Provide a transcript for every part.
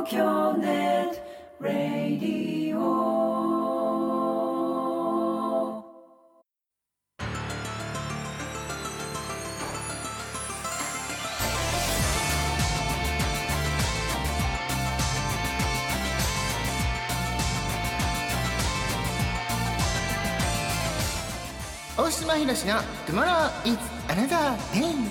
京ネットラディオ。 大島ひろしの Tomorrow is Another Day。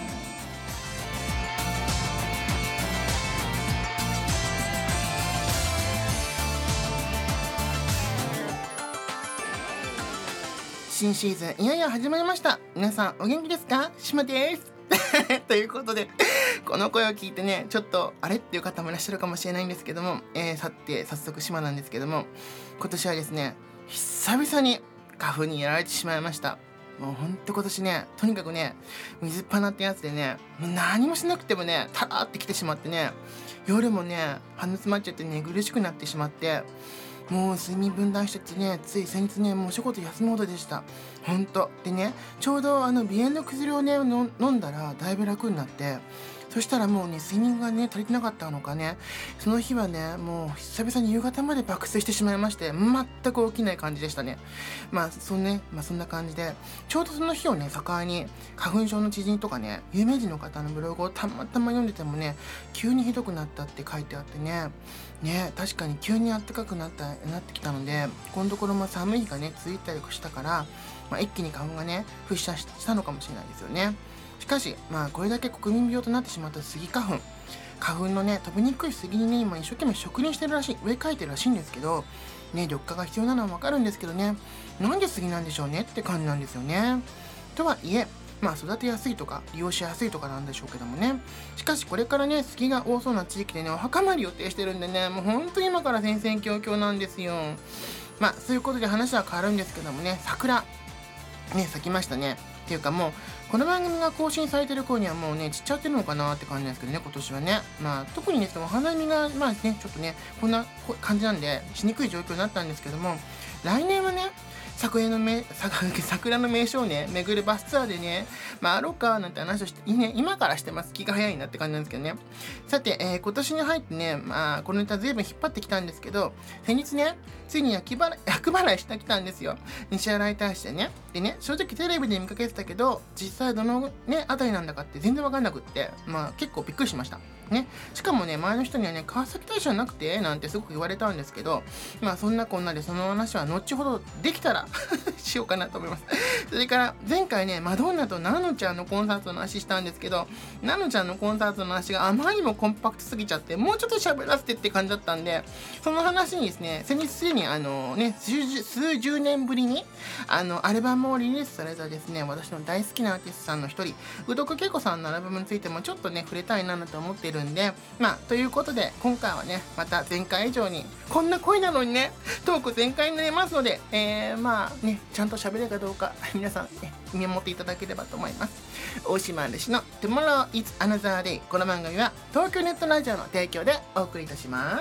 新シーズンいよいよ始まりました。皆さんお元気ですか？島ですということで、この声を聞いてね、ちょっとあれっていう方もいらっしゃるかもしれないんですけども、さて早速島なんですけども、今年はですね、久々に花粉にやられてしまいました。もうほんと今年ね、とにかくね、水っ鼻ってやつでね、もう何もしなくてもね、タラーってきてしまってね、夜もね、鼻詰まっちゃって寝苦しくなってしまって、もう睡眠分断しちゃってね、つい先日ね、もうお仕事休むほどでした。ほんと。でね、ちょうど鼻炎の薬をね、飲んだらだいぶ楽になって、そしたらもうね、睡眠がね、足りてなかったのかね、その日はね、もう久々に夕方まで爆睡してしまいまして、全く起きない感じでしたね。そんな感じで、ちょうどその日をね、境に、花粉症の知人とかね、有名人の方のブログをたまたま読んでてもね、急にひどくなったって書いてあってね、確かに急に暖かくなってきたので、このところも寒い日がね、続いたりしたから、一気に花粉がね、噴射したのかもしれないですよね。しかし、これだけ国民病となってしまったスギ花粉のね、飛びにくいスギにね、今一生懸命植林してるらしい、植え替えてるらしいんですけど、ね、緑化が必要なのはわかるんですけどね、なんでスギなんでしょうねって感じなんですよね。とはいえ、育てやすいとか利用しやすいとかなんでしょうけどもね。しかしこれからね、スギが多そうな地域でね、お墓参り予定してるんでね、もう本当に今から戦々恐々なんですよ。そういうことで話は変わるんですけどもね、桜ね、咲きましたね。っていうかもう、この番組が更新されてる頃にはもうね、散っちゃってるのかなって感じなんですけどね、今年はね。特にね、お花見が、ちょっとね、こんな感じなんで、しにくい状況になったんですけども、来年はね、桜の名所をね、巡るバスツアーでね、あろうかなんて話をして、ね、今からしてます。気が早いなって感じなんですけどね。さて、今年に入ってね、このネタ随分引っ張ってきたんですけど、先日ね、ついに厄払いしてきたんですよ。西新井に対してね。でね、正直テレビで見かけてたけど、実際どのね、あたりなんだかって全然わかんなくって、結構びっくりしました。ね。しかもね、前の人にはね、川崎大社じゃなくてなんてすごく言われたんですけど、そんなこんなでその話は後ほどできたらしようかなと思います。それから前回ね、マドンナとナノちゃんのコンサートの話したんですけど、ナノちゃんのコンサートの話があまりにもコンパクトすぎちゃって、もうちょっと喋らせてって感じだったんで、その話にですね、先日すでに数十年ぶりにアルバムをリリースされたですね、私の大好きなアーティストさんの一人、宇戸久恵子さんのアルバムについてもちょっとね、触れたいなと思っているんで、ということで今回はね、また前回以上にこんな声なのにね、トーク全開になりますので、ちゃんと喋れるかどうか皆さんね、見守っていただければと思います。大島主の Tomorrow is Another Day。 この番組は東京ネットラジオの提供でお送りいたします。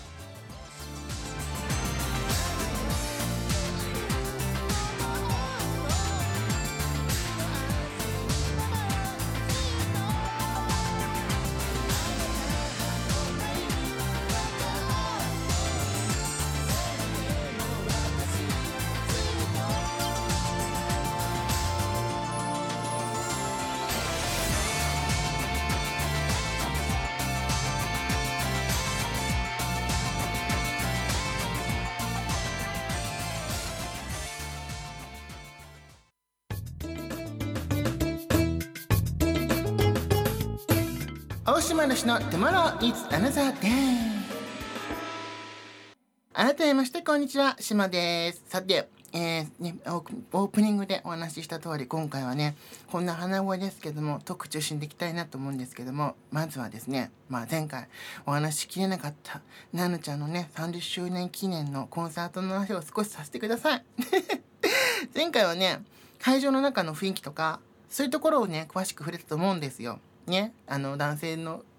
大島主の Tomorrow is Another Day。 改めましてこんにちは、島です。さて、オープニングでお話しした通り、今回はね、こんな鼻声ですけども、トーク中心でいきたいなと思うんですけども、まずはですね、前回お話しきれなかったナノちゃんのね、30周年記念のコンサートの話を少しさせてください。前回はね、会場の中の雰囲気とか、そういうところをね、詳しく触れたと思うんですよ。ね、男性の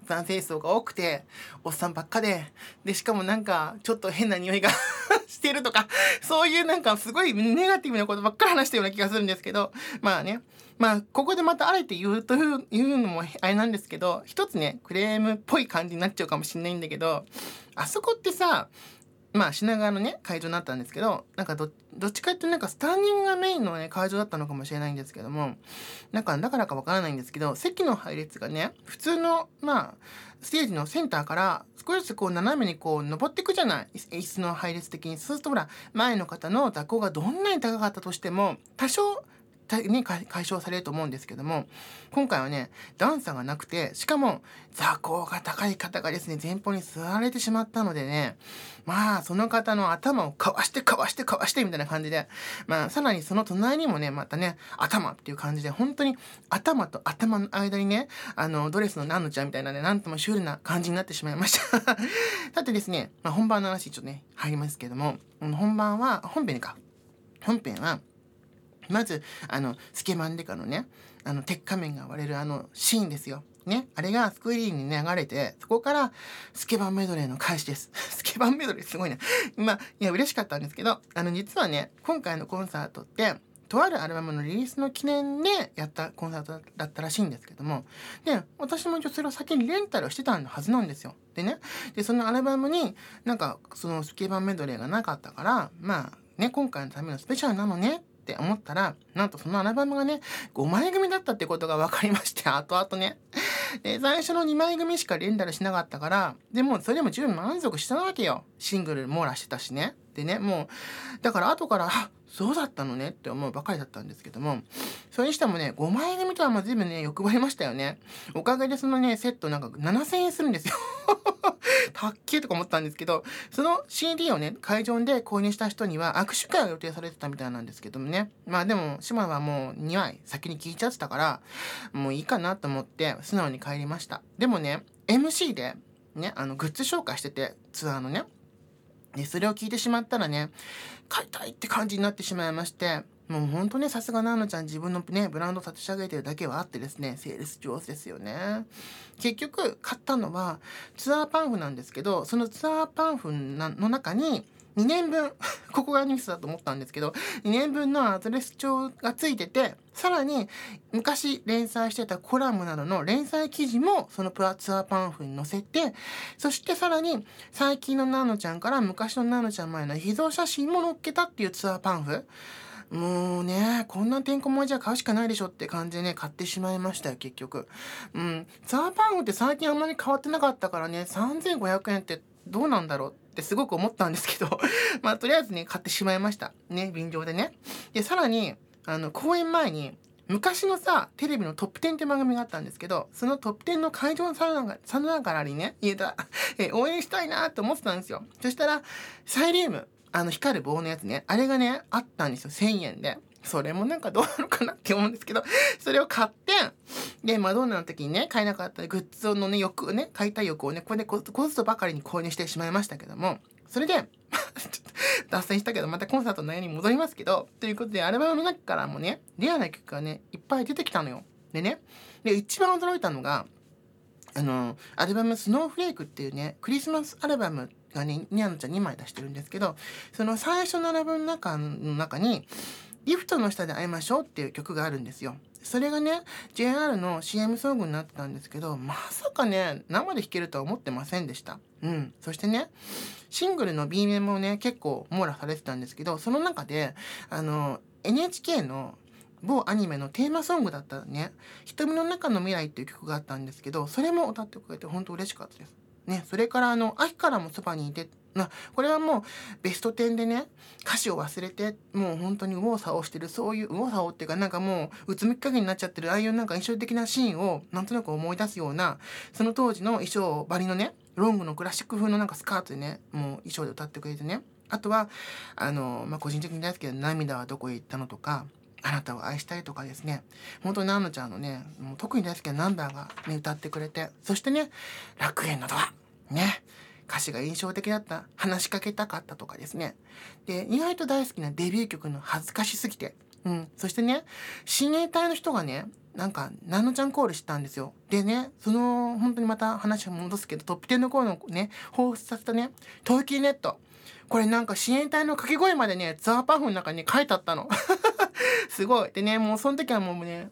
男性層が多くておっさんばっかでしかもなんかちょっと変な匂いがしてるとか、そういうなんかすごいネガティブなことばっかり話したような気がするんですけど、まあね、まあここでまたあえて言うのもあれなんですけど、一つねクレームっぽい感じになっちゃうかもしれないんだけど、あそこってさ、まあ品川のね会場になったんですけど、なんかどっちかっていうとなんかスタンディングがメインのね会場だったのかもしれないんですけども、なんかだからかわからないんですけど、席の配列がね普通のまあステージのセンターから少しずつこう斜めにこう登っていくじゃない、椅子の配列的に。そうするとほら前の方の座高がどんなに高かったとしても多少ね、解消されると思うんですけども、今回はね段差がなくて、しかも座高が高い方がですね前方に座られてしまったのでね、まあその方の頭をかわしてみたいな感じで、まあさらにその隣にもねまたね頭っていう感じで、本当に頭と頭の間にねドレスのナンノちゃんみたいなね、なんともシュールな感じになってしまいましたさてですね、本番の話ちょっとね入りますけども、本編はまずスケバンデカのね鉄仮面が割れるシーンですよね。あれがスクリーンに流れて、そこからスケバンメドレーの開始ですスケバンメドレーすごいねまあいや嬉しかったんですけど、実はね今回のコンサートってとあるアルバムのリリースの記念でやったコンサートだったらしいんですけども、で私もそれを先にレンタルしてたはずなんですよ。でそのアルバムになんかそのスケバンメドレーがなかったから、まあね今回のためのスペシャルなのねって思ったら、なんとそのアルバムがね5枚組だったってことが分かりまして、後々ね。で最初の2枚組しかレンタルしなかったから、でもそれでも十分満足したわけよ。シングル網羅してたしね。でね、もうだから後からそうだったのねって思うばかりだったんですけども、それにしてもね5枚組とは随分ね欲張りましたよね。おかげでそのねセットなんか7000円するんですよたっけーとか思ったんですけど、その CD をね会場で購入した人には握手会が予定されてたみたいなんですけどもね、まあでも島はもう2枚先に聞いちゃってたからもういいかなと思って素直に帰りました。でもね MC でねグッズ紹介してて、ツアーのね、でそれを聞いてしまったらね買いたいって感じになってしまいまして、もうほんとねさすがナノちゃん、自分のねブランド立ち上げてるだけはあってですね、セールス上手ですよね。結局買ったのはツアーパンフなんですけど、そのツアーパンフの中に2年分ここがニュースだと思ったんですけど、2年分のアドレス帳がついてて、さらに昔連載してたコラムなどの連載記事もそのツアーパンフに載せて、そしてさらに最近のナノちゃんから昔のナノちゃん前の秘蔵写真も載っけたっていうツアーパンフ。もうねこんなてんこ盛りじゃ買うしかないでしょって感じでね買ってしまいましたよ結局。ツアーパンフって最近あんまり変わってなかったからね、3500円ってどうなんだろうってすごく思ったんですけどまあとりあえずね買ってしまいましたね、便乗でね。でさらに公演前に昔のさテレビのトップ10って番組があったんですけど、そのトップ10の会場さながらにね応援したいなと思ってたんですよ。そしたらサイリウム光る棒のやつね、あれがねあったんですよ、1000円で。それもなんかどうなのかなって思うんですけど、それを買って、でマドンナの時にね買えなかったグッズのね欲をね、買いたい欲をねこれでコストばかりに購入してしまいましたけども、それでちょっと脱線したけどまたコンサートの内容に戻りますけど、ということでアルバムの中からもねレアな曲がねいっぱい出てきたのよ。で一番驚いたのがアルバムスノーフレークっていうねクリスマスアルバムがねニャンちゃん2枚出してるんですけど、その最初のアルバムの中にリフトの下で会いましょうっていう曲があるんですよ。それがね JR の CM ソングになってたんですけど、まさかね生で弾けるとは思ってませんでした。そしてねシングルの B 面もね結構網羅されてたんですけど、その中でNHK の某アニメのテーマソングだったね瞳の中の未来っていう曲があったんですけど、それも歌ってくれて本当嬉しかったですね。それから秋からもそばにいて、これはもうベスト10でね歌詞を忘れてもう本当に右往左往してる、そういう右往左往っていうかなんかもううつむき加減になっちゃってる、ああいうなんか印象的なシーンをなんとなく思い出すような、その当時の衣装ばりのねロングのクラシック風のなんかスカートでねもう衣装で歌ってくれてね、あとは個人的に大好きな涙はどこへ行ったのとか、あなたを愛したいとかですね、本当にナノちゃんのねもう特に大好きなナンバーがね歌ってくれて、そしてね楽園のドアね歌詞が印象的だった話しかけたかったとかですね、で意外と大好きなデビュー曲の恥ずかしすぎてそしてね、親衛隊の人がね、なんか、ナノちゃんコールしたんですよ。でね、本当にまた話を戻すけど、トップ10の頃のね、放出させたね、トーキーネット。これなんか親衛隊の掛け声までね、ザーパフの中に書いてあったの。すごい。でね、もうその時はもうね、